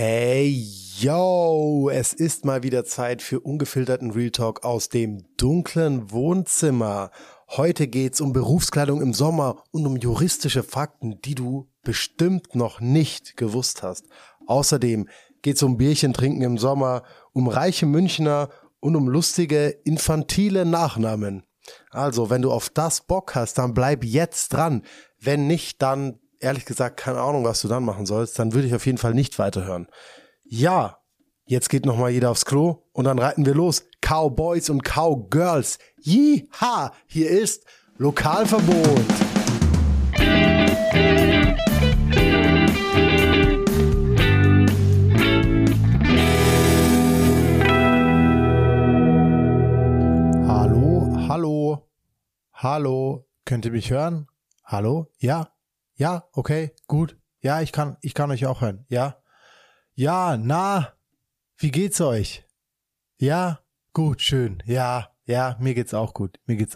Hey, yo, es ist mal wieder Zeit für ungefilterten Real Talk aus dem dunklen Wohnzimmer. Heute geht's um Berufskleidung im Sommer und um juristische Fakten, die du bestimmt noch nicht gewusst hast. Außerdem geht's um Bierchen trinken im Sommer, um reiche Münchner und um lustige, infantile Nachnamen. Also, wenn du auf das Bock hast, dann bleib jetzt dran. Wenn nicht, dann ehrlich gesagt, keine Ahnung, was du dann machen sollst, dann würde ich auf jeden Fall nicht weiterhören. Ja, jetzt geht nochmal jeder aufs Klo und dann reiten wir los. Cowboys und Cowgirls. Jiha, hier ist Lokalverbot. Hallo, könnt ihr mich hören? Hallo? Ja, okay, gut. Ja, ich kann euch auch hören. Ja, na, wie geht's euch? Ja, gut, schön. Ja, mir geht's auch gut.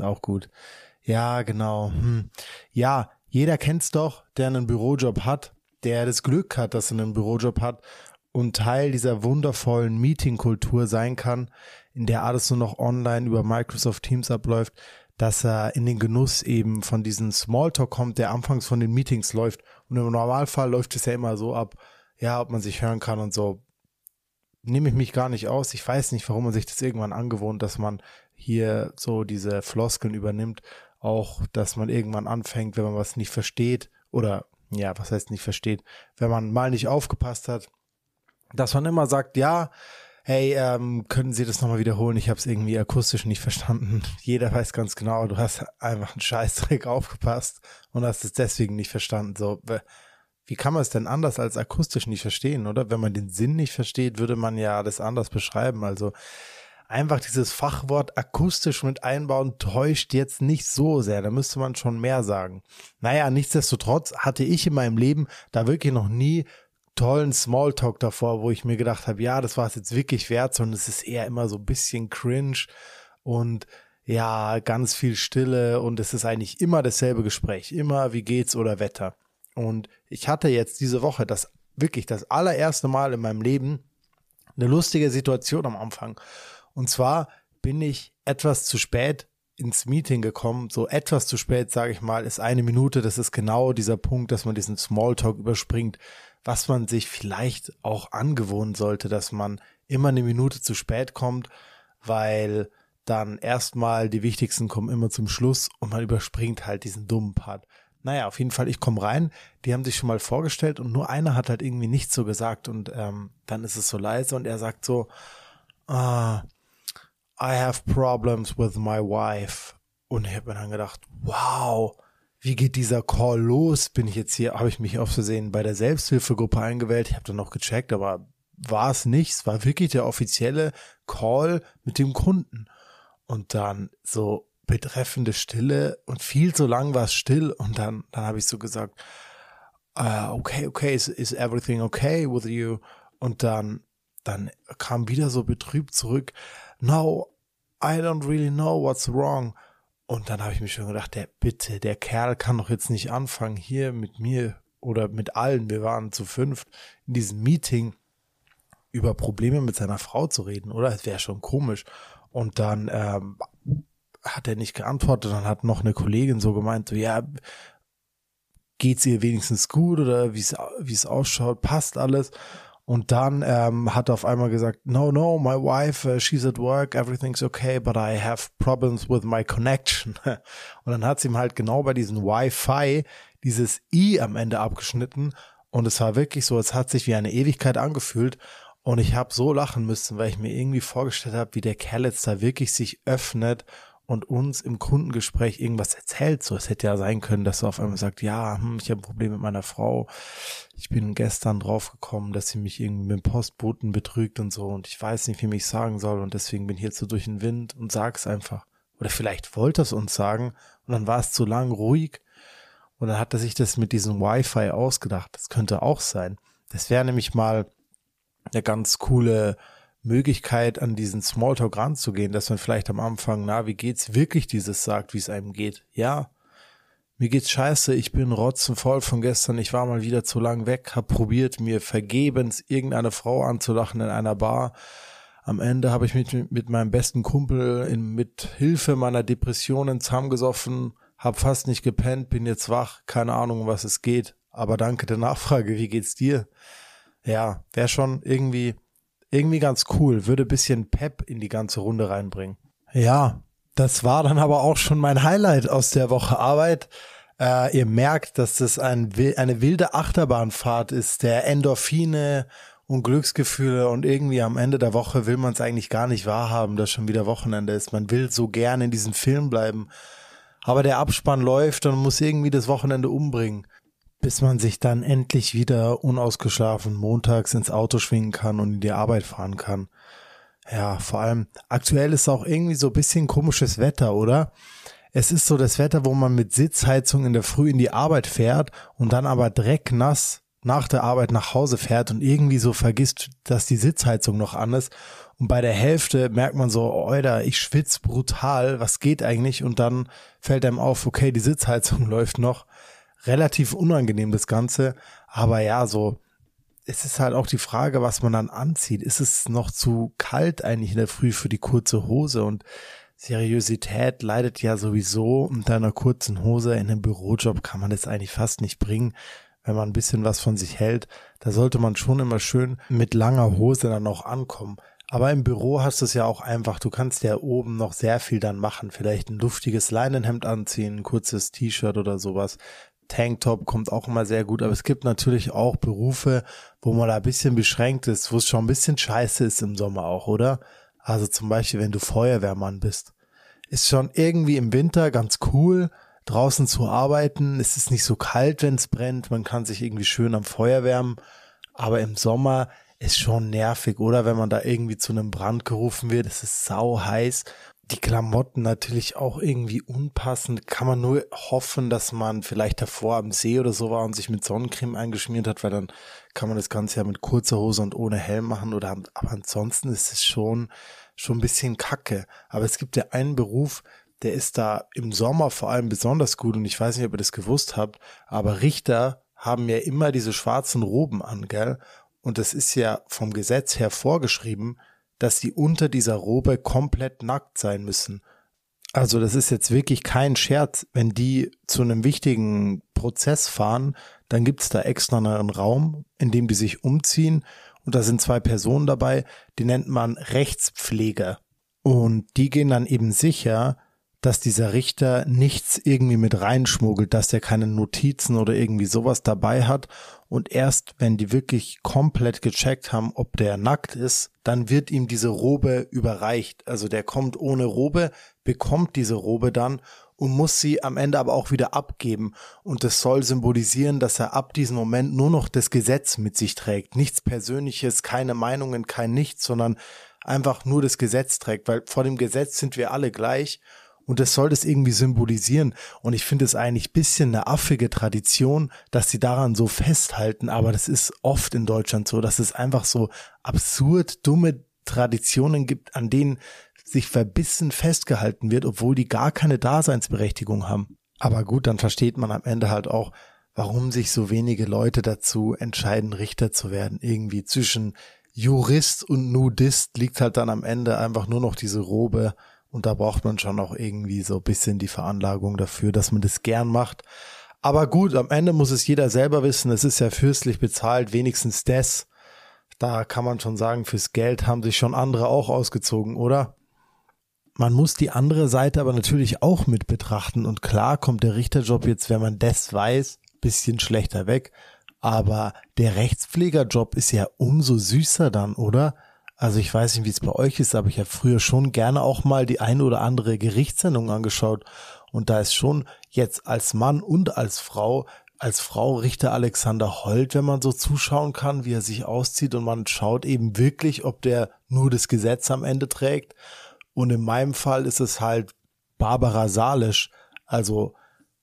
Ja, genau. Ja, jeder kennt's doch, der einen Bürojob hat, der das Glück hat, dass er einen Bürojob hat und Teil dieser wundervollen Meetingkultur sein kann, in der alles nur noch online über Microsoft Teams abläuft, dass er in den Genuss eben von diesem Smalltalk kommt, der anfangs von den Meetings läuft. Und im Normalfall läuft es ja immer so ab, ja, ob man sich hören kann und so. Nehme ich mich gar nicht aus. Ich weiß nicht, warum man sich das irgendwann angewohnt, dass man hier so diese Floskeln übernimmt. Auch, dass man irgendwann anfängt, wenn man was nicht versteht oder, ja, was heißt nicht versteht, wenn man mal nicht aufgepasst hat, dass man immer sagt, ja, hey, können Sie das nochmal wiederholen? Ich habe es irgendwie akustisch nicht verstanden. Jeder weiß ganz genau, du hast einfach einen Scheißdreck aufgepasst und hast es deswegen nicht verstanden. So, wie kann man es denn anders als akustisch nicht verstehen, oder? Wenn man den Sinn nicht versteht, würde man ja das anders beschreiben. Also einfach dieses Fachwort akustisch mit einbauen täuscht jetzt nicht so sehr. Da müsste man schon mehr sagen. Naja, nichtsdestotrotz hatte ich in meinem Leben da wirklich noch nie tollen Smalltalk davor, wo ich mir gedacht habe, ja, das war es jetzt wirklich wert, sondern es ist eher immer so ein bisschen cringe und ja, ganz viel Stille und es ist eigentlich immer dasselbe Gespräch, immer wie geht's oder Wetter. Und ich hatte jetzt diese Woche das allererste Mal in meinem Leben eine lustige Situation am Anfang. Und zwar bin ich etwas zu spät ins Meeting gekommen, so etwas zu spät, sage ich mal, ist 1 Minute, das ist genau dieser Punkt, dass man diesen Smalltalk überspringt, was man sich vielleicht auch angewohnen sollte, dass man immer 1 Minute zu spät kommt, weil dann erstmal die wichtigsten kommen immer zum Schluss und man überspringt halt diesen dummen Part. Naja, auf jeden Fall, ich komme rein, die haben sich schon mal vorgestellt und nur einer hat halt irgendwie nichts so gesagt und dann ist es so leise und er sagt so, I have problems with my wife. Und ich habe mir dann gedacht, wow, wie geht dieser Call los? Habe ich mich aus Versehen bei der Selbsthilfegruppe eingewählt. Ich habe dann noch gecheckt, aber war es nicht. Es war wirklich der offizielle Call mit dem Kunden. Und dann so betreffende Stille und viel zu lang war es still. Und dann habe ich so gesagt, okay, is everything okay with you? Und dann kam wieder so betrübt zurück, no, I don't really know what's wrong. Und dann habe ich mir schon gedacht, der Kerl kann doch jetzt nicht anfangen, hier mit mir oder mit allen, wir waren zu 5 in diesem Meeting, über Probleme mit seiner Frau zu reden, oder? Das wäre schon komisch. Und dann hat er nicht geantwortet, dann hat noch eine Kollegin so gemeint, so, ja, geht's ihr wenigstens gut oder wie es ausschaut, passt alles? Und dann hat er auf einmal gesagt, no, my wife, she's at work, everything's okay, but I have problems with my connection. Und dann hat sie ihm halt genau bei diesem Wi-Fi dieses I am Ende abgeschnitten und es war wirklich so, es hat sich wie eine Ewigkeit angefühlt und ich habe so lachen müssen, weil ich mir irgendwie vorgestellt habe, wie der Kerl jetzt da wirklich sich öffnet und uns im Kundengespräch irgendwas erzählt. So, es hätte ja sein können, dass er auf einmal sagt, ja, ich habe ein Problem mit meiner Frau. Ich bin gestern draufgekommen, dass sie mich irgendwie mit dem Postboten betrügt und so und ich weiß nicht, wie ich sagen soll und deswegen bin ich jetzt so durch den Wind und sag's einfach. Oder vielleicht wollte er es uns sagen und dann war es zu lang ruhig und dann hat er sich das mit diesem Wi-Fi ausgedacht. Das könnte auch sein. Das wäre nämlich mal eine ganz coole Möglichkeit, an diesen Smalltalk ranzugehen, dass man vielleicht am Anfang, na, wie geht's, wirklich dieses sagt, wie es einem geht. Ja, Mir geht's scheiße, ich bin rotzenvoll von gestern, ich war mal wieder zu lang weg, hab probiert, mir vergebens irgendeine Frau anzulachen in einer Bar. Am Ende habe ich mich mit meinem besten Kumpel mit Hilfe meiner Depressionen zusammengesoffen, hab fast nicht gepennt, bin jetzt wach, keine Ahnung, um was es geht. Aber danke der Nachfrage, wie geht's dir? Ja, wäre schon irgendwie ganz cool, würde ein bisschen Pep in die ganze Runde reinbringen. Ja, das war dann aber auch schon mein Highlight aus der Woche Arbeit. Ihr merkt, dass das eine wilde Achterbahnfahrt ist, der Endorphine und Glücksgefühle, und irgendwie am Ende der Woche will man es eigentlich gar nicht wahrhaben, dass schon wieder Wochenende ist. Man will so gerne in diesem Film bleiben, aber der Abspann läuft und muss irgendwie das Wochenende umbringen, bis man sich dann endlich wieder unausgeschlafen montags ins Auto schwingen kann und in die Arbeit fahren kann. Ja, vor allem aktuell ist auch irgendwie so ein bisschen komisches Wetter, oder? Es ist so das Wetter, wo man mit Sitzheizung in der Früh in die Arbeit fährt und dann aber drecknass nach der Arbeit nach Hause fährt und irgendwie so vergisst, dass die Sitzheizung noch an ist. Und bei der Hälfte merkt man so, Alter, ich schwitze brutal, was geht eigentlich? Und dann fällt einem auf, okay, die Sitzheizung läuft noch. Relativ unangenehm das Ganze, aber ja, so, es ist halt auch die Frage, was man dann anzieht. Ist es noch zu kalt eigentlich in der Früh für die kurze Hose? Und Seriosität leidet ja sowieso unter einer kurzen Hose. In einem Bürojob kann man das eigentlich fast nicht bringen. Wenn man ein bisschen was von sich hält, da sollte man schon immer schön mit langer Hose dann auch ankommen. Aber im Büro hast du es ja auch einfach, du kannst ja oben noch sehr viel dann machen. Vielleicht ein luftiges Leinenhemd anziehen, ein kurzes T-Shirt oder sowas. Tanktop kommt auch immer sehr gut, aber es gibt natürlich auch Berufe, wo man da ein bisschen beschränkt ist, wo es schon ein bisschen scheiße ist im Sommer auch, oder? Also zum Beispiel, wenn du Feuerwehrmann bist. Ist schon irgendwie im Winter ganz cool, draußen zu arbeiten. Es ist nicht so kalt, wenn es brennt. Man kann sich irgendwie schön am Feuer wärmen. Aber im Sommer ist schon nervig, oder? Wenn man da irgendwie zu einem Brand gerufen wird. Es ist sau heiß. Die Klamotten natürlich auch irgendwie unpassend. Kann man nur hoffen, dass man vielleicht davor am See oder so war und sich mit Sonnencreme eingeschmiert hat, weil dann kann man das Ganze ja mit kurzer Hose und ohne Helm machen. Aber ansonsten ist es schon ein bisschen kacke. Aber es gibt ja einen Beruf, der ist da im Sommer vor allem besonders gut, und ich weiß nicht, ob ihr das gewusst habt, aber Richter haben ja immer diese schwarzen Roben an, gell? Und das ist ja vom Gesetz her vorgeschrieben, dass die unter dieser Robe komplett nackt sein müssen. Also das ist jetzt wirklich kein Scherz. Wenn die zu einem wichtigen Prozess fahren, dann gibt's da extra einen Raum, in dem die sich umziehen, und da sind 2 Personen dabei, die nennt man Rechtspfleger. Und die gehen dann eben sicher, dass dieser Richter nichts irgendwie mit reinschmuggelt, dass der keine Notizen oder irgendwie sowas dabei hat. Und erst wenn die wirklich komplett gecheckt haben, ob der nackt ist, dann wird ihm diese Robe überreicht. Also der kommt ohne Robe, bekommt diese Robe dann und muss sie am Ende aber auch wieder abgeben. Und das soll symbolisieren, dass er ab diesem Moment nur noch das Gesetz mit sich trägt. Nichts Persönliches, keine Meinungen, kein Nichts, sondern einfach nur das Gesetz trägt. Weil vor dem Gesetz sind wir alle gleich. Und das soll das irgendwie symbolisieren. Und ich finde es eigentlich ein bisschen eine affige Tradition, dass sie daran so festhalten. Aber das ist oft in Deutschland so, dass es einfach so absurd dumme Traditionen gibt, an denen sich verbissen festgehalten wird, obwohl die gar keine Daseinsberechtigung haben. Aber gut, dann versteht man am Ende halt auch, warum sich so wenige Leute dazu entscheiden, Richter zu werden. Irgendwie zwischen Jurist und Nudist liegt halt dann am Ende einfach nur noch diese Robe. Und da braucht man schon auch irgendwie so ein bisschen die Veranlagung dafür, dass man das gern macht. Aber gut, am Ende muss es jeder selber wissen. Es ist ja fürstlich bezahlt, wenigstens das. Da kann man schon sagen, fürs Geld haben sich schon andere auch ausgezogen, oder? Man muss die andere Seite aber natürlich auch mit betrachten. Und klar kommt der Richterjob jetzt, wenn man das weiß, bisschen schlechter weg. Aber der Rechtspflegerjob ist ja umso süßer dann, oder? Also ich weiß nicht, wie es bei euch ist, aber ich habe früher schon gerne auch mal die ein oder andere Gerichtssendung angeschaut. Und da ist schon jetzt als Mann und als Frau Richter Alexander Holt, wenn man so zuschauen kann, wie er sich auszieht, und man schaut eben wirklich, ob der nur das Gesetz am Ende trägt. Und in meinem Fall ist es halt Barbara Salisch. Also,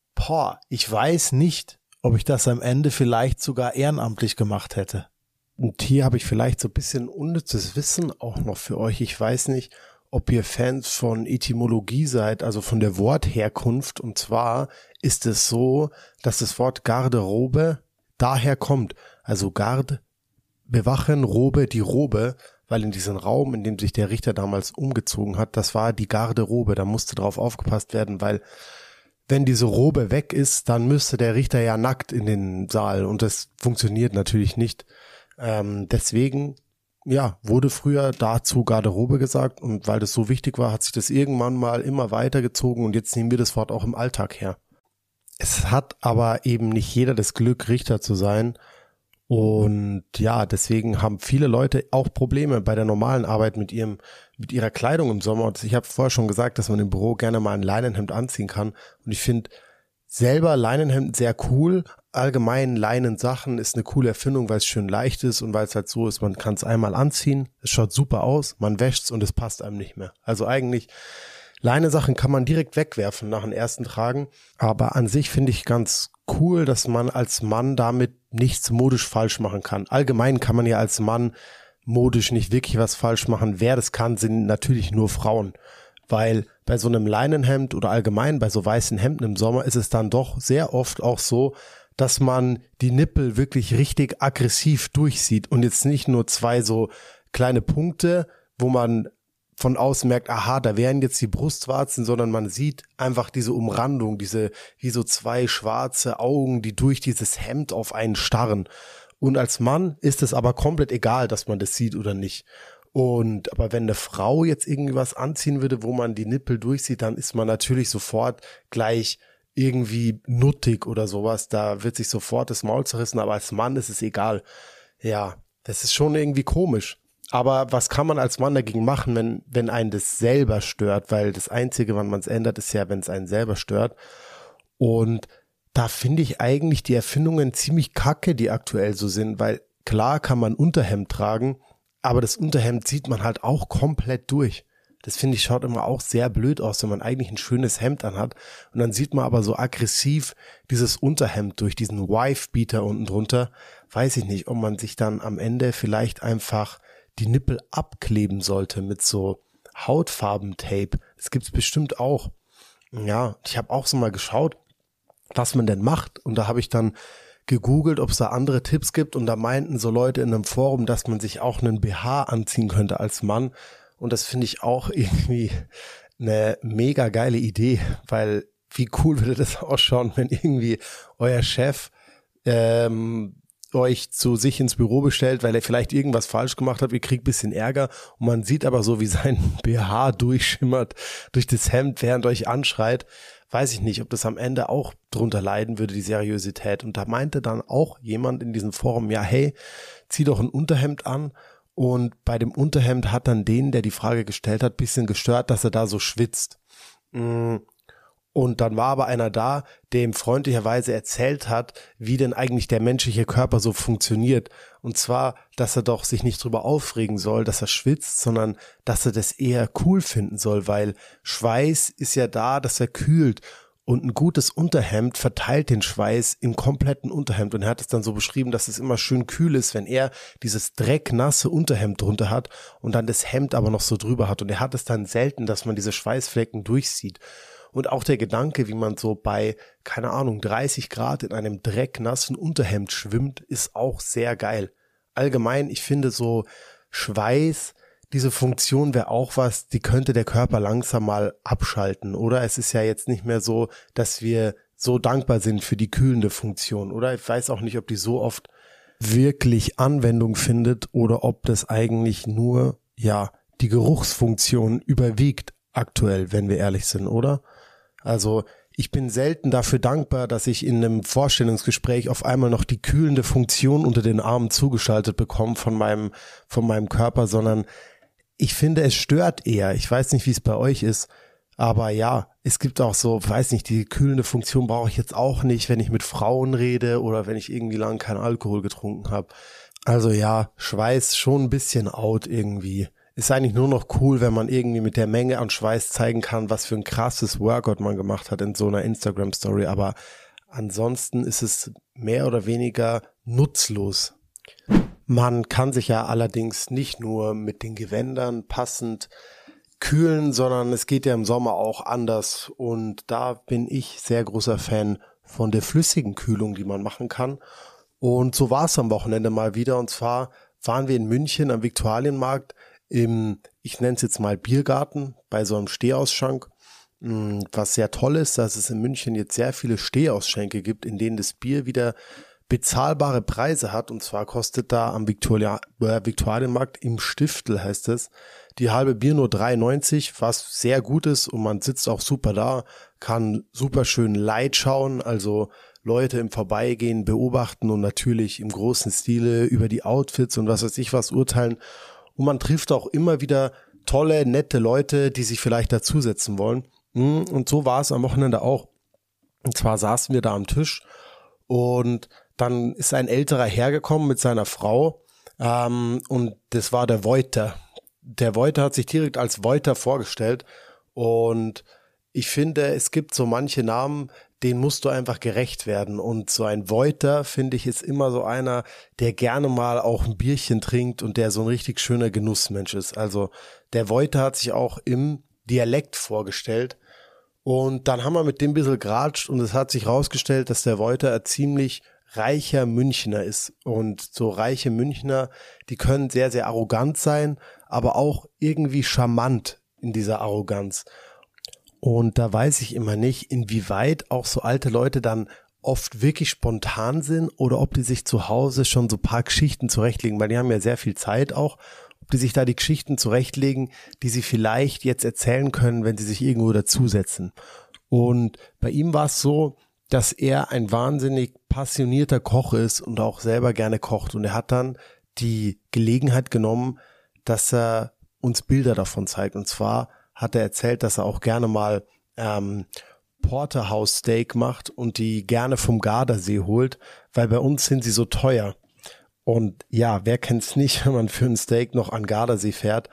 ich weiß nicht, ob ich das am Ende vielleicht sogar ehrenamtlich gemacht hätte. Und hier habe ich vielleicht so ein bisschen unnützes Wissen auch noch für euch. Ich weiß nicht, ob ihr Fans von Etymologie seid, also von der Wortherkunft. Und zwar ist es so, dass das Wort Garderobe daher kommt. Also Garde, bewachen, Robe, die Robe, weil in diesem Raum, in dem sich der Richter damals umgezogen hat, das war die Garderobe. Da musste drauf aufgepasst werden, weil wenn diese Robe weg ist, dann müsste der Richter ja nackt in den Saal und das funktioniert natürlich nicht. Deswegen, ja, wurde früher dazu Garderobe gesagt und weil das so wichtig war, hat sich das irgendwann mal immer weitergezogen und jetzt nehmen wir das Wort auch im Alltag her. Es hat aber eben nicht jeder das Glück, Richter zu sein und ja, deswegen haben viele Leute auch Probleme bei der normalen Arbeit mit ihrer Kleidung im Sommer. Und ich habe vorher schon gesagt, dass man im Büro gerne mal ein Leinenhemd anziehen kann und ich finde selber Leinenhemd sehr cool. Allgemein Leinensachen ist eine coole Erfindung, weil es schön leicht ist und weil es halt so ist, man kann es einmal anziehen, es schaut super aus, man wäscht's und es passt einem nicht mehr. Also eigentlich Leinensachen kann man direkt wegwerfen nach dem ersten Tragen, aber an sich finde ich ganz cool, dass man als Mann damit nichts modisch falsch machen kann. Allgemein kann man ja als Mann modisch nicht wirklich was falsch machen. Wer das kann, sind natürlich nur Frauen. Weil bei so einem Leinenhemd oder allgemein bei so weißen Hemden im Sommer ist es dann doch sehr oft auch so, dass man die Nippel wirklich richtig aggressiv durchsieht und jetzt nicht nur zwei so kleine Punkte, wo man von außen merkt, aha, da wären jetzt die Brustwarzen, sondern man sieht einfach diese Umrandung, wie so zwei schwarze Augen, die durch dieses Hemd auf einen starren. Und als Mann ist es aber komplett egal, dass man das sieht oder nicht. Aber wenn eine Frau jetzt irgendwie was anziehen würde, wo man die Nippel durchsieht, dann ist man natürlich sofort gleich irgendwie nuttig oder sowas. Da wird sich sofort das Maul zerrissen, aber als Mann ist es egal. Ja, das ist schon irgendwie komisch. Aber was kann man als Mann dagegen machen, wenn einen das selber stört? Weil das Einzige, wann man es ändert, ist ja, wenn es einen selber stört. Und da finde ich eigentlich die Erfindungen ziemlich kacke, die aktuell so sind, weil klar kann man Unterhemd tragen, aber das Unterhemd sieht man halt auch komplett durch. Das finde ich schaut immer auch sehr blöd aus, wenn man eigentlich ein schönes Hemd anhat und dann sieht man aber so aggressiv dieses Unterhemd durch diesen Wife-Beater unten drunter. Weiß ich nicht, ob man sich dann am Ende vielleicht einfach die Nippel abkleben sollte mit so Hautfarbentape. Das gibt's bestimmt auch. Ja, ich habe auch so mal geschaut, was man denn macht und da habe ich dann gegoogelt, ob es da andere Tipps gibt und da meinten so Leute in einem Forum, dass man sich auch einen BH anziehen könnte als Mann und das finde ich auch irgendwie eine mega geile Idee, weil wie cool würde das ausschauen, wenn irgendwie euer Chef euch zu sich ins Büro bestellt, weil er vielleicht irgendwas falsch gemacht hat, ihr kriegt ein bisschen Ärger und man sieht aber so, wie sein BH durchschimmert durch das Hemd, während euch anschreit. Weiß ich nicht, ob das am Ende auch drunter leiden würde, die Seriosität. Und da meinte dann auch jemand in diesem Forum, ja, hey, zieh doch ein Unterhemd an. Und bei dem Unterhemd hat dann den, der die Frage gestellt hat, bisschen gestört, dass er da so schwitzt. Und dann war aber einer da, der ihm freundlicherweise erzählt hat, wie denn eigentlich der menschliche Körper so funktioniert. Und zwar, dass er doch sich nicht drüber aufregen soll, dass er schwitzt, sondern dass er das eher cool finden soll, weil Schweiß ist ja da, dass er kühlt. Und ein gutes Unterhemd verteilt den Schweiß im kompletten Unterhemd. Und er hat es dann so beschrieben, dass es immer schön kühl ist, wenn er dieses drecknasse Unterhemd drunter hat und dann das Hemd aber noch so drüber hat. Und er hat es dann selten, dass man diese Schweißflecken durchsieht. Und auch der Gedanke, wie man so bei, keine Ahnung, 30 Grad in einem drecknassen Unterhemd schwimmt, ist auch sehr geil. Allgemein, ich finde so Schweiß, diese Funktion wäre auch was, die könnte der Körper langsam mal abschalten, oder? Es ist ja jetzt nicht mehr so, dass wir so dankbar sind für die kühlende Funktion, oder? Ich weiß auch nicht, ob die so oft wirklich Anwendung findet oder ob das eigentlich nur, ja, die Geruchsfunktion überwiegt aktuell, wenn wir ehrlich sind, oder? Also ich bin selten dafür dankbar, dass ich in einem Vorstellungsgespräch auf einmal noch die kühlende Funktion unter den Armen zugeschaltet bekomme von meinem Körper, sondern ich finde, es stört eher. Ich weiß nicht, wie es bei euch ist, aber ja, es gibt auch so, weiß nicht, die kühlende Funktion brauche ich jetzt auch nicht, wenn ich mit Frauen rede oder wenn ich irgendwie lang keinen Alkohol getrunken habe. Also ja, Schweiß schon ein bisschen out irgendwie. Ist eigentlich nur noch cool, wenn man irgendwie mit der Menge an Schweiß zeigen kann, was für ein krasses Workout man gemacht hat in so einer Instagram-Story. Aber ansonsten ist es mehr oder weniger nutzlos. Man kann sich ja allerdings nicht nur mit den Gewändern passend kühlen, sondern es geht ja im Sommer auch anders. Und da bin ich sehr großer Fan von der flüssigen Kühlung, die man machen kann. Und so war es am Wochenende mal wieder. Und zwar waren wir in München am Viktualienmarkt im, ich nenne es jetzt mal Biergarten, bei so einem Stehausschank. Was sehr toll ist, dass es in München jetzt sehr viele Stehausschänke gibt, in denen das Bier wieder bezahlbare Preise hat. Und zwar kostet da am Viktualienmarkt im Stiftel, heißt es, die halbe Bier nur 3,90, was sehr gut ist, und man sitzt auch super da, kann super schön Light schauen, also Leute im Vorbeigehen beobachten und natürlich im großen Stile über die Outfits und was weiß ich was urteilen. Und man trifft auch immer wieder tolle, nette Leute, die sich vielleicht dazusetzen wollen. Und so war es am Wochenende auch. Und zwar saßen wir da am Tisch und dann ist ein älterer hergekommen mit seiner Frau, und das war der Wojter. Der Wojter hat sich direkt als Wojter vorgestellt, und ich finde, es gibt so manche Namen, denen musst du einfach gerecht werden, und so ein Wojter, finde ich, ist immer so einer, der gerne mal auch ein Bierchen trinkt und der so ein richtig schöner Genussmensch ist. Also der Wojter hat sich auch im Dialekt vorgestellt, und dann haben wir mit dem ein bisschen geratscht, und es hat sich rausgestellt, dass der Wojter ein ziemlich reicher Münchner ist, und so reiche Münchner, die können sehr, sehr arrogant sein, aber auch irgendwie charmant in dieser Arroganz. Und da weiß ich immer nicht, inwieweit auch so alte Leute dann oft wirklich spontan sind oder ob die sich zu Hause schon so ein paar Geschichten zurechtlegen, weil die haben ja sehr viel Zeit auch, ob die sich da die Geschichten zurechtlegen, die sie vielleicht jetzt erzählen können, wenn sie sich irgendwo dazusetzen. Und bei ihm war es so, dass er ein wahnsinnig passionierter Koch ist und auch selber gerne kocht. Und er hat dann die Gelegenheit genommen, dass er uns Bilder davon zeigt. Und zwar hat er erzählt, dass er auch gerne mal Porterhouse Steak macht und die gerne vom Gardasee holt, weil bei uns sind sie so teuer. Und ja, wer kennt's nicht, wenn man für ein Steak noch an Gardasee fährt,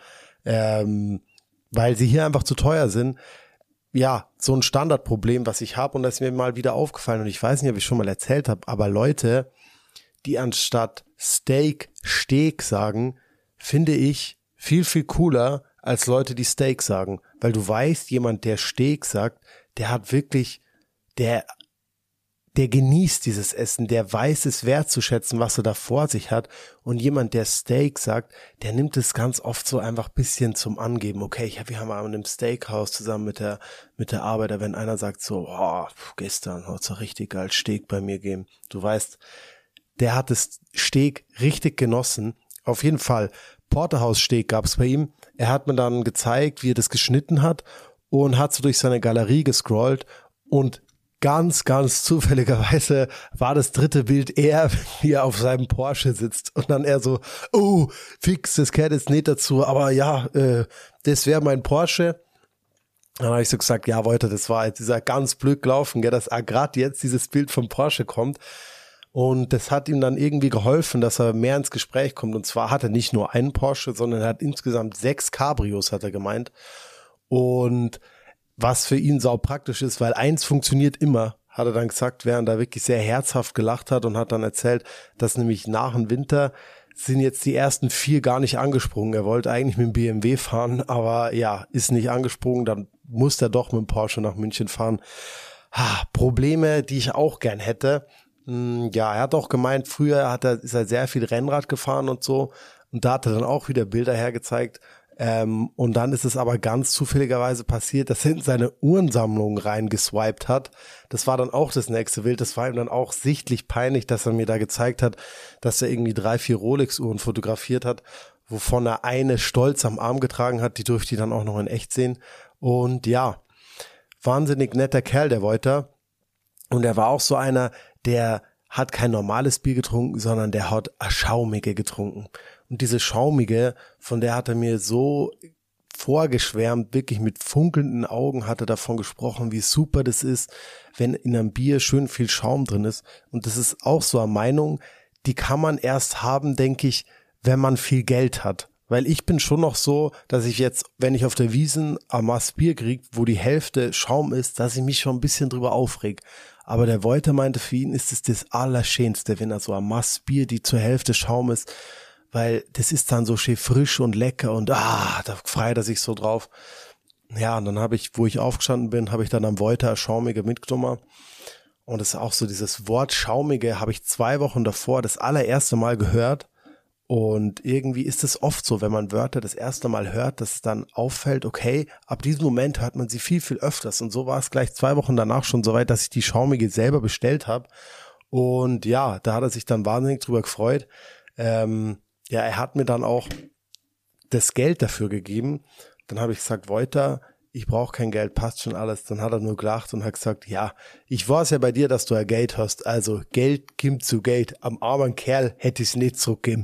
weil sie hier einfach zu teuer sind. Ja, so ein Standardproblem, was ich habe, und das ist mir mal wieder aufgefallen, und ich weiß nicht, ob ich schon mal erzählt habe, aber Leute, die anstatt Steak Steak sagen, finde ich viel, viel cooler als Leute, die Steak sagen, weil du weißt, jemand, der Steak sagt, der hat wirklich, der genießt dieses Essen, der weiß es wertzuschätzen, was er da vor sich hat, und jemand, der Steak sagt, der nimmt es ganz oft so einfach ein bisschen zum Angeben. Okay, wir haben mal in einem Steakhouse zusammen mit der Arbeit, wenn einer sagt so, gestern hat es richtig geil Steak bei mir gegeben. Du weißt, der hat das Steak richtig genossen. Auf jeden Fall, Porterhouse Steak gab es bei ihm. Er hat mir dann gezeigt, wie er das geschnitten hat, und hat so durch seine Galerie gescrollt, und ganz, ganz zufälligerweise war das dritte Bild er, wie er auf seinem Porsche sitzt, und dann er so, fix, das gehört jetzt nicht dazu, aber ja, das wäre mein Porsche. Dann habe ich so gesagt, ja, Wojter, das war jetzt dieser ganz blöd gelaufen, gell, dass gerade jetzt dieses Bild vom Porsche kommt. Und das hat ihm dann irgendwie geholfen, dass er mehr ins Gespräch kommt. Und zwar hat er nicht nur einen Porsche, sondern er hat insgesamt 6 Cabrios, hat er gemeint. Und was für ihn sau praktisch ist, weil eins funktioniert immer, hat er dann gesagt, während er wirklich sehr herzhaft gelacht hat, und hat dann erzählt, dass nämlich nach dem Winter sind jetzt die ersten 4 gar nicht angesprungen. Er wollte eigentlich mit dem BMW fahren, aber ja, ist nicht angesprungen, dann muss er doch mit dem Porsche nach München fahren. Probleme, die ich auch gern hätte. Ja, er hat auch gemeint, früher ist er sehr viel Rennrad gefahren und so, und da hat er dann auch wieder Bilder hergezeigt. Und dann ist es aber ganz zufälligerweise passiert, dass er in seine Uhrensammlung reingeswiped hat. Das war dann auch das nächste Bild. Das war ihm dann auch sichtlich peinlich, dass er mir da gezeigt hat, dass er irgendwie 3, 4 Rolex-Uhren fotografiert hat, wovon er eine stolz am Arm getragen hat. Die durfte ich dann auch noch in echt sehen. Und ja, wahnsinnig netter Kerl, der Wojter. Und er war auch so einer, der hat kein normales Bier getrunken, sondern der hat eine Schaumige getrunken. Und diese Schaumige, von der hat er mir so vorgeschwärmt, wirklich mit funkelnden Augen hat er davon gesprochen, wie super das ist, wenn in einem Bier schön viel Schaum drin ist. Und das ist auch so eine Meinung, die kann man erst haben, denke ich, wenn man viel Geld hat. Weil ich bin schon noch so, dass ich jetzt, wenn ich auf der Wiesn ein Maß Bier kriege, wo die Hälfte Schaum ist, dass ich mich schon ein bisschen drüber aufreg. Aber der Wojter meinte, für ihn ist es das Allerschönste, wenn er so ein Maß Bier, die zur Hälfte Schaum ist, weil das ist dann so schön frisch und lecker und da freut er sich so drauf. Ja, und dann habe ich, wo ich aufgestanden bin, habe ich dann am Voiter Schaumige mitgenommen. Und das ist auch so dieses Wort Schaumige habe ich 2 Wochen davor das allererste Mal gehört. Und irgendwie ist es oft so, wenn man Wörter das erste Mal hört, dass es dann auffällt, okay, ab diesem Moment hört man sie viel, viel öfters. Und so war es gleich 2 Wochen danach schon so weit, dass ich die Schaumige selber bestellt habe. Und ja, da hat er sich dann wahnsinnig drüber gefreut. Ja, er hat mir dann auch das Geld dafür gegeben. Dann habe ich gesagt, Voiter, ich brauche kein Geld, passt schon alles. Dann hat er nur gelacht und hat gesagt, ja, ich weiß ja bei dir, dass du ja Geld hast. Also Geld gibt zu Geld. Am armen Kerl hätte ich es nicht zurückgegeben.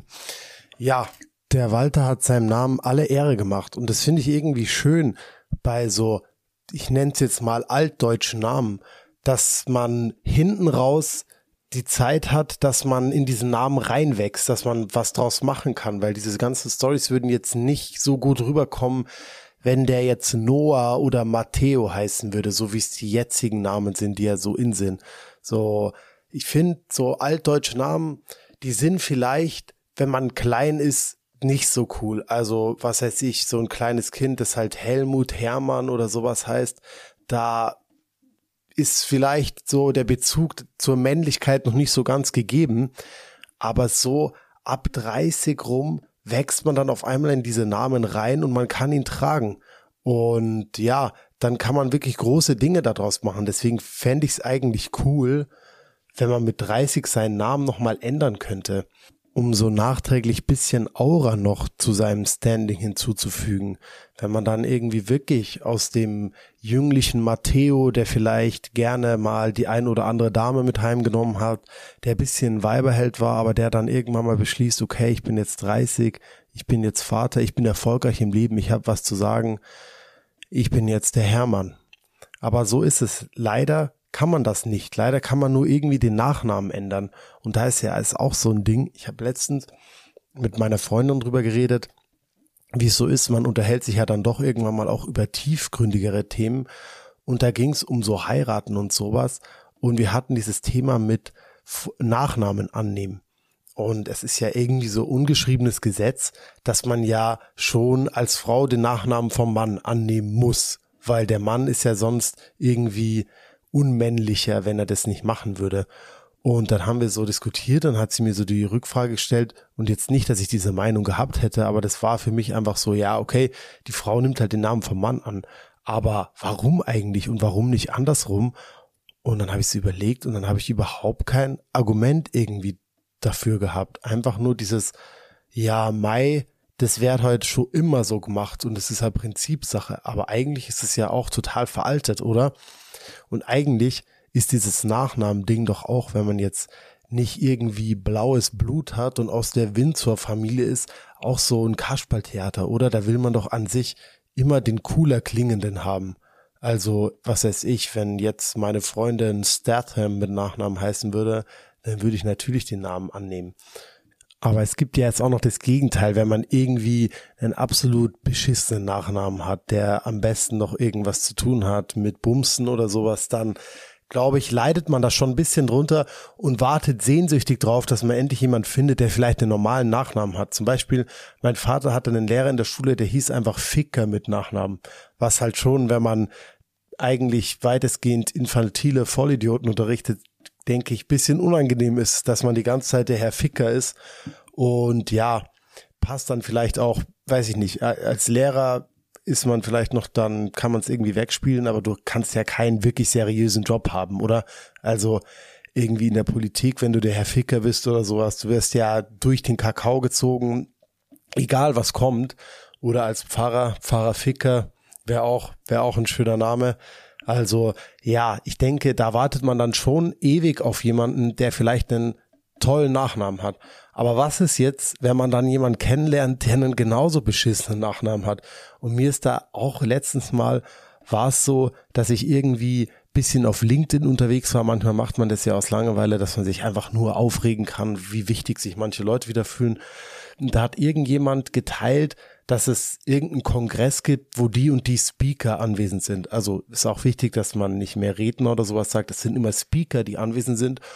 Ja, der Walter hat seinem Namen alle Ehre gemacht. Und das finde ich irgendwie schön bei so, ich nenne es jetzt mal altdeutschen Namen, dass man hinten raus die Zeit hat, dass man in diesen Namen reinwächst, dass man was draus machen kann, weil diese ganzen Storys würden jetzt nicht so gut rüberkommen, wenn der jetzt Noah oder Matteo heißen würde, so wie es die jetzigen Namen sind, die ja so in sind. So, ich finde, so altdeutsche Namen, die sind vielleicht, wenn man klein ist, nicht so cool. Also, was weiß ich, so ein kleines Kind, das halt Helmut, Hermann oder sowas heißt, da ist vielleicht so der Bezug zur Männlichkeit noch nicht so ganz gegeben, aber so ab 30 rum wächst man dann auf einmal in diese Namen rein und man kann ihn tragen. Und ja, dann kann man wirklich große Dinge daraus machen. Deswegen fände ich es eigentlich cool, wenn man mit 30 seinen Namen nochmal ändern könnte, um so nachträglich bisschen Aura noch zu seinem Standing hinzuzufügen. Wenn man dann irgendwie wirklich aus dem jünglichen Matteo, der vielleicht gerne mal die ein oder andere Dame mit heimgenommen hat, der ein bisschen Weiberheld war, aber der dann irgendwann mal beschließt, okay, ich bin jetzt 30, ich bin jetzt Vater, ich bin erfolgreich im Leben, ich habe was zu sagen, ich bin jetzt der Hermann. Aber so ist es. Leider kann man das nicht. Leider kann man nur irgendwie den Nachnamen ändern. Und da ist ja ist auch so ein Ding. Ich habe letztens mit meiner Freundin drüber geredet, wie es so ist. Man unterhält sich ja dann doch irgendwann mal auch über tiefgründigere Themen. Und da ging es um so Heiraten und sowas. Und wir hatten dieses Thema mit Nachnamen annehmen. Und es ist ja irgendwie so ungeschriebenes Gesetz, dass man ja schon als Frau den Nachnamen vom Mann annehmen muss. Weil der Mann ist ja sonst irgendwie unmännlicher, wenn er das nicht machen würde. Und dann haben wir so diskutiert, dann hat sie mir so die Rückfrage gestellt und jetzt nicht, dass ich diese Meinung gehabt hätte, aber das war für mich einfach so, ja, okay, die Frau nimmt halt den Namen vom Mann an, aber warum eigentlich und warum nicht andersrum? Und dann habe ich es überlegt und dann habe ich überhaupt kein Argument irgendwie dafür gehabt. Einfach nur dieses, ja, das wird heute schon immer so gemacht und es ist halt Prinzipsache, aber eigentlich ist es ja auch total veraltet, oder? Und eigentlich ist dieses Nachnamen-Ding doch auch, wenn man jetzt nicht irgendwie blaues Blut hat und aus der Windsor-Familie ist, auch so ein Kasperltheater, oder? Da will man doch an sich immer den cooler klingenden haben. Also, was weiß ich, wenn jetzt meine Freundin Statham mit Nachnamen heißen würde, dann würde ich natürlich den Namen annehmen. Aber es gibt ja jetzt auch noch das Gegenteil, wenn man irgendwie einen absolut beschissenen Nachnamen hat, der am besten noch irgendwas zu tun hat mit Bumsen oder sowas, dann glaube ich, leidet man da schon ein bisschen drunter und wartet sehnsüchtig drauf, dass man endlich jemand findet, der vielleicht einen normalen Nachnamen hat. Zum Beispiel, mein Vater hatte einen Lehrer in der Schule, der hieß einfach Ficker mit Nachnamen, was halt schon, wenn man eigentlich weitestgehend infantile Vollidioten unterrichtet, denke ich, bisschen unangenehm ist, dass man die ganze Zeit der Herr Ficker ist. Und ja, passt dann vielleicht auch, weiß ich nicht, als Lehrer ist man vielleicht noch, dann kann man es irgendwie wegspielen, aber du kannst ja keinen wirklich seriösen Job haben, oder? Also irgendwie in der Politik, wenn du der Herr Ficker bist oder sowas, du wirst ja durch den Kakao gezogen, egal was kommt. Oder als Pfarrer Ficker, wäre auch ein schöner Name. Also ja, ich denke, da wartet man dann schon ewig auf jemanden, der vielleicht einen tollen Nachnamen hat. Aber was ist jetzt, wenn man dann jemanden kennenlernt, der einen genauso beschissenen Nachnamen hat? Und mir ist da auch letztens mal, war es so, dass ich irgendwie bisschen auf LinkedIn unterwegs war. Manchmal macht man das ja aus Langeweile, dass man sich einfach nur aufregen kann, wie wichtig sich manche Leute wieder fühlen. Und da hat irgendjemand geteilt, dass es irgendeinen Kongress gibt, wo die und die Speaker anwesend sind. Also ist auch wichtig, dass man nicht mehr Redner oder sowas sagt. Es sind immer Speaker, die anwesend sind.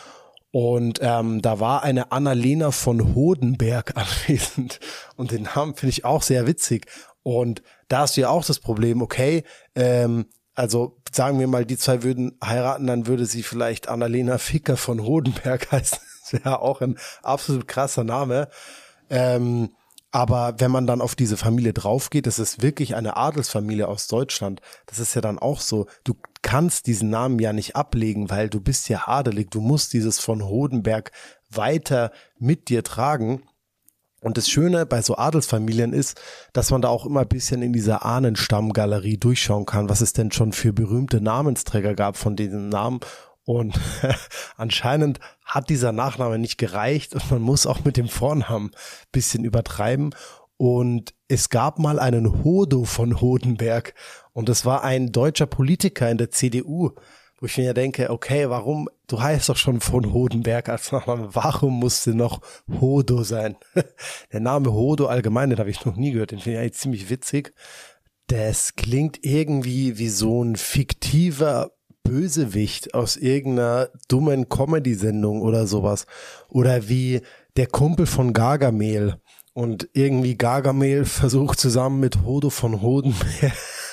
Und da war eine Annalena von Hodenberg anwesend. Und den Namen finde ich auch sehr witzig. Und da hast du ja auch das Problem, okay, also sagen wir mal, die zwei würden heiraten, dann würde sie vielleicht Annalena Ficker von Hodenberg heißen. Das wäre auch ein absolut krasser Name. Aber wenn man dann auf diese Familie drauf geht, das ist wirklich eine Adelsfamilie aus Deutschland. Das ist ja dann auch so, du kannst diesen Namen ja nicht ablegen, weil du bist ja adelig. Du musst dieses von Hodenberg weiter mit dir tragen. Und das Schöne bei so Adelsfamilien ist, dass man da auch immer ein bisschen in dieser Ahnenstammgalerie durchschauen kann, was es denn schon für berühmte Namensträger gab von diesen Namen. Und anscheinend hat dieser Nachname nicht gereicht und man muss auch mit dem Vornamen ein bisschen übertreiben. Und es gab mal einen Hodo von Hodenberg und das war ein deutscher Politiker in der CDU, wo ich mir ja denke, okay, warum, du heißt doch schon von Hodenberg als Nachname, warum musste noch Hodo sein? Der Name Hodo allgemein, den habe ich noch nie gehört, den finde ich eigentlich ziemlich witzig. Das klingt irgendwie wie so ein fiktiver Bösewicht aus irgendeiner dummen Comedy-Sendung oder sowas. Oder wie der Kumpel von Gargamel. Und irgendwie Gargamel versucht zusammen mit Hodo von Hodenberg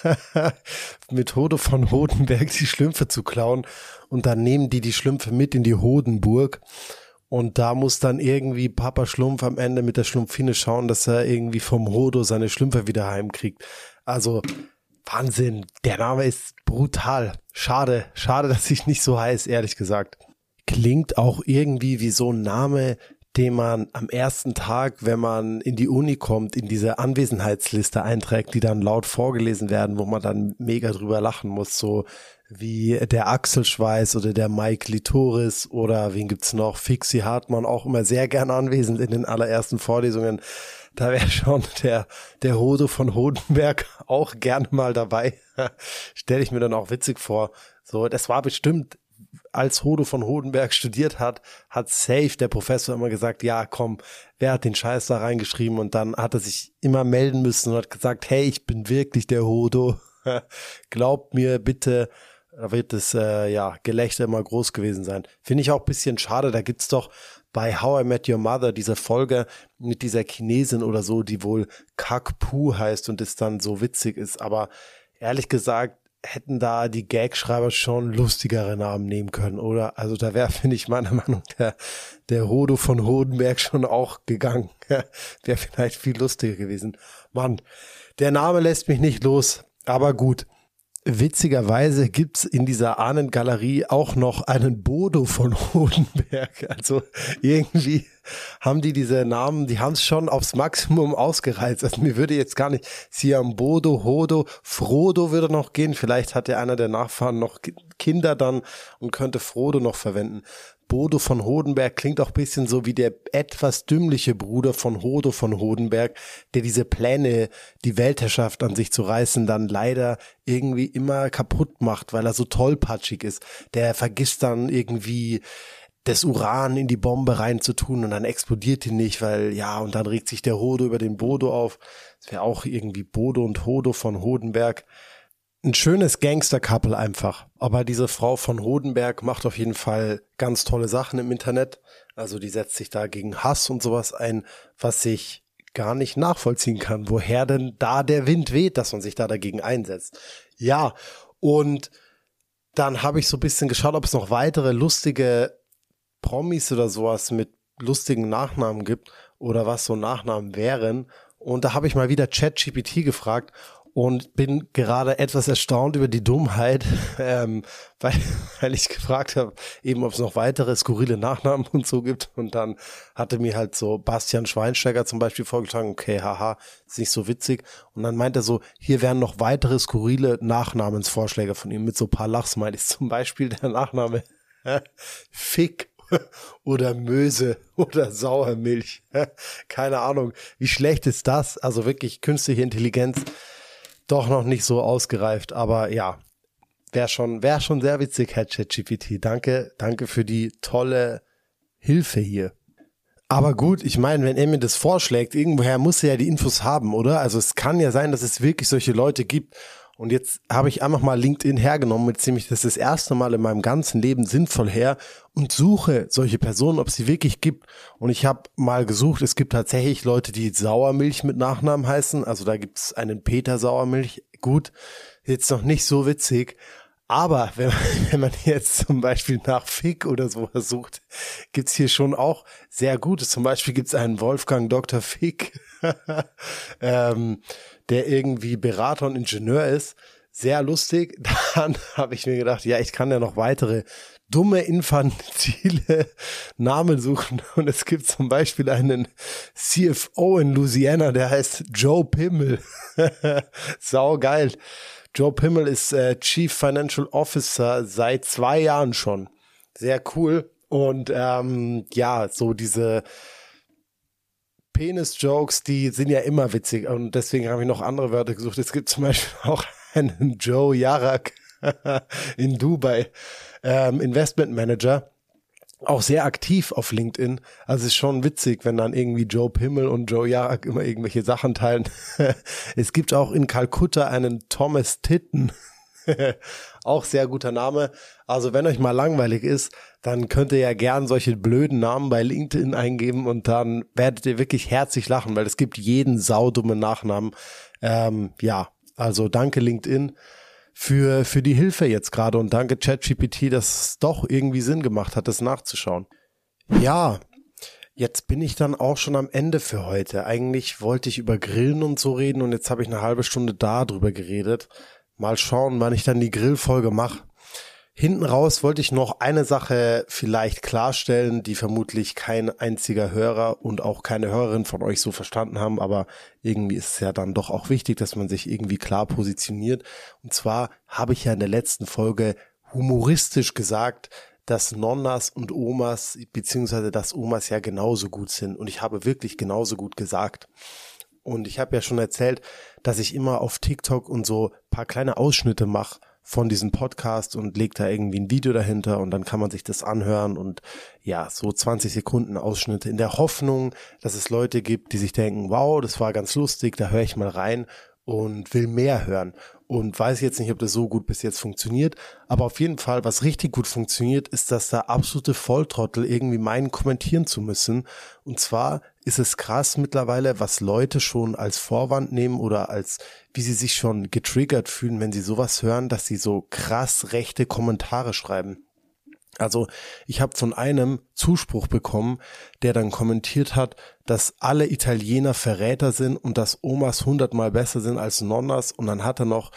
die Schlümpfe zu klauen. Und dann nehmen die Schlümpfe mit in die Hodenburg. Und da muss dann irgendwie Papa Schlumpf am Ende mit der Schlumpfine schauen, dass er irgendwie vom Hodo seine Schlümpfe wieder heimkriegt. Also Wahnsinn, der Name ist brutal. Schade, dass ich nicht so heiß, ehrlich gesagt. Klingt auch irgendwie wie so ein Name, den man am ersten Tag, wenn man in die Uni kommt, in diese Anwesenheitsliste einträgt, die dann laut vorgelesen werden, wo man dann mega drüber lachen muss, so wie der Axel Schweiß oder der Mike Litoris oder wen gibt's noch, Fixi Hartmann, auch immer sehr gerne anwesend in den allerersten Vorlesungen. Da wäre schon der Hodo von Hodenberg auch gerne mal dabei. Stelle ich mir dann auch witzig vor. So, das war bestimmt, als Hodo von Hodenberg studiert hat safe der Professor immer gesagt, ja komm, wer hat den Scheiß da reingeschrieben? Und dann hat er sich immer melden müssen und hat gesagt, hey, ich bin wirklich der Hodo. Glaubt mir bitte. Da wird das Gelächter immer groß gewesen sein. Finde ich auch ein bisschen schade, da gibt's doch bei How I Met Your Mother diese Folge mit dieser Chinesin oder so, die wohl Kak-Pu heißt und es dann so witzig ist. Aber ehrlich gesagt, hätten da die Gagschreiber schon lustigere Namen nehmen können, oder? Also da wäre, finde ich, meiner Meinung nach der Hodo von Hodenberg schon auch gegangen. Wäre vielleicht viel lustiger gewesen. Mann, der Name lässt mich nicht los, aber gut. Witzigerweise gibt's in dieser Ahnengalerie auch noch einen Bodo von Hodenberg. Also irgendwie haben die diese Namen, die haben es schon aufs Maximum ausgereizt. Also mir würde jetzt gar nicht Siam Bodo, Hodo, Frodo würde noch gehen. Vielleicht hat ja einer der Nachfahren noch Kinder dann und könnte Frodo noch verwenden. Bodo von Hodenberg klingt auch ein bisschen so wie der etwas dümmliche Bruder von Hodo von Hodenberg, der diese Pläne, die Weltherrschaft an sich zu reißen, dann leider irgendwie immer kaputt macht, weil er so tollpatschig ist. Der vergisst dann irgendwie das Uran in die Bombe reinzutun und dann explodiert die nicht, weil ja, und dann regt sich der Hodo über den Bodo auf. Das wäre auch irgendwie Bodo und Hodo von Hodenberg. Ein schönes Gangster-Couple einfach. Aber diese Frau von Hodenberg macht auf jeden Fall ganz tolle Sachen im Internet. Also die setzt sich da gegen Hass und sowas ein, was ich gar nicht nachvollziehen kann. Woher denn da der Wind weht, dass man sich da dagegen einsetzt. Ja, und dann habe ich so ein bisschen geschaut, ob es noch weitere lustige Promis oder sowas mit lustigen Nachnamen gibt oder was so Nachnamen wären. Und da habe ich mal wieder ChatGPT gefragt und bin gerade etwas erstaunt über die Dummheit, weil ich gefragt habe, eben ob es noch weitere skurrile Nachnamen und so gibt. Und dann hatte mir halt so Bastian Schweinsteiger zum Beispiel vorgeschlagen, okay, haha, ist nicht so witzig. Und dann meint er so, hier wären noch weitere skurrile Nachnamensvorschläge von ihm mit so ein paar Lachsmilies. Zum Beispiel der Nachname Fick oder Möse oder Sauermilch. Keine Ahnung, wie schlecht ist das? Also wirklich künstliche Intelligenz. Doch noch nicht so ausgereift, aber ja, wäre schon sehr witzig, Herr ChatGPT. Danke für die tolle Hilfe hier. Aber gut, ich meine, wenn er mir das vorschlägt, irgendwoher muss er ja die Infos haben, oder? Also es kann ja sein, dass es wirklich solche Leute gibt Und jetzt habe ich einfach mal LinkedIn hergenommen, mit ziemlich das erste Mal in meinem ganzen Leben sinnvoll her und suche solche Personen, ob es sie wirklich gibt. Und ich habe mal gesucht, es gibt tatsächlich Leute, die Sauermilch mit Nachnamen heißen. Also da gibt es einen Peter Sauermilch. Gut, jetzt noch nicht so witzig. Aber wenn man jetzt zum Beispiel nach Fick oder sowas sucht, gibt's hier schon auch sehr Gutes. Zum Beispiel gibt's einen Wolfgang Dr. Fick, der irgendwie Berater und Ingenieur ist. Sehr lustig. Dann habe ich mir gedacht, ja, ich kann ja noch weitere dumme, infantile Namen suchen. Und es gibt zum Beispiel einen CFO in Louisiana, der heißt Joe Pimmel. Sau geil. Joe Pimmel ist Chief Financial Officer seit 2 Jahren schon. Sehr cool. Und ja, so diese Penis-Jokes, die sind ja immer witzig. Und deswegen habe ich noch andere Wörter gesucht. Es gibt zum Beispiel auch einen Joe Yarak in Dubai, Investment Manager. Auch sehr aktiv auf LinkedIn. Also es ist schon witzig, wenn dann irgendwie Joe Pimmel und Joe Yarak immer irgendwelche Sachen teilen. Es gibt auch in Kalkutta einen Thomas Titten. Auch sehr guter Name. Also wenn euch mal langweilig ist, dann könnt ihr ja gern solche blöden Namen bei LinkedIn eingeben und dann werdet ihr wirklich herzlich lachen, weil es gibt jeden saudummen Nachnamen. Ja, also danke LinkedIn für die Hilfe jetzt gerade und danke ChatGPT, dass es doch irgendwie Sinn gemacht hat, das nachzuschauen. Ja, jetzt bin ich dann auch schon am Ende für heute. Eigentlich wollte ich über Grillen und so reden und jetzt habe ich eine halbe Stunde darüber geredet. Mal schauen, wann ich dann die Grillfolge mache. Hinten raus wollte ich noch eine Sache vielleicht klarstellen, die vermutlich kein einziger Hörer und auch keine Hörerin von euch so verstanden haben, aber irgendwie ist es ja dann doch auch wichtig, dass man sich irgendwie klar positioniert. Und zwar habe ich ja in der letzten Folge humoristisch gesagt, dass Nonnas und Omas, beziehungsweise dass Omas ja genauso gut sind. Und ich habe wirklich genauso gut gesagt. Und ich habe ja schon erzählt, dass ich immer auf TikTok und so paar kleine Ausschnitte mache von diesem Podcast und leg da irgendwie ein Video dahinter und dann kann man sich das anhören und ja, so 20 Sekunden Ausschnitte in der Hoffnung, dass es Leute gibt, die sich denken, wow, das war ganz lustig, da höre ich mal rein und will mehr hören und weiß jetzt nicht, ob das so gut bis jetzt funktioniert, aber auf jeden Fall, was richtig gut funktioniert, ist, dass da absolute Volltrottel irgendwie meinen, kommentieren zu müssen und zwar ist es krass mittlerweile, was Leute schon als Vorwand nehmen oder als, wie sie sich schon getriggert fühlen, wenn sie sowas hören, dass sie so krass rechte Kommentare schreiben. Also ich habe von einem Zuspruch bekommen, der dann kommentiert hat, dass alle Italiener Verräter sind und dass Omas 100-mal besser sind als Nonnas und dann hat er noch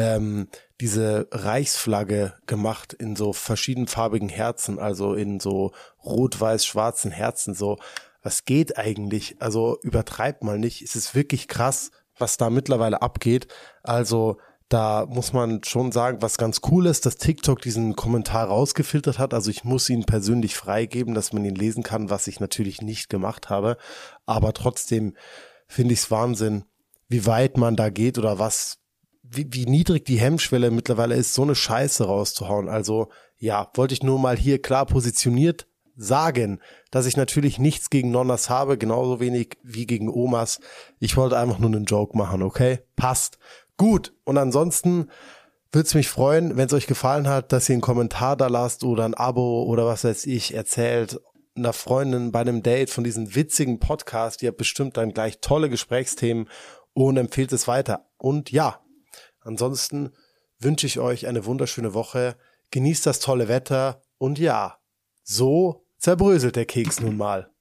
diese Reichsflagge gemacht in so verschiedenfarbigen Herzen, also in so rot-weiß-schwarzen Herzen, so was geht eigentlich? Also übertreibt mal nicht. Es ist wirklich krass, was da mittlerweile abgeht. Also da muss man schon sagen, was ganz cool ist, dass TikTok diesen Kommentar rausgefiltert hat. Also ich muss ihn persönlich freigeben, dass man ihn lesen kann, was ich natürlich nicht gemacht habe. Aber trotzdem finde ich es Wahnsinn, wie weit man da geht oder wie niedrig die Hemmschwelle mittlerweile ist, so eine Scheiße rauszuhauen. Also ja, wollte ich nur mal hier klar positioniert sagen, dass ich natürlich nichts gegen Nonnas habe, genauso wenig wie gegen Omas. Ich wollte einfach nur einen Joke machen, okay? Passt. Gut. Und ansonsten würde es mich freuen, wenn es euch gefallen hat, dass ihr einen Kommentar da lasst oder ein Abo oder was weiß ich, erzählt einer Freundin bei einem Date von diesem witzigen Podcast. Ihr habt bestimmt dann gleich tolle Gesprächsthemen und empfehlt es weiter. Und ja, ansonsten wünsche ich euch eine wunderschöne Woche. Genießt das tolle Wetter und ja, so zerbröselt der Keks nun mal.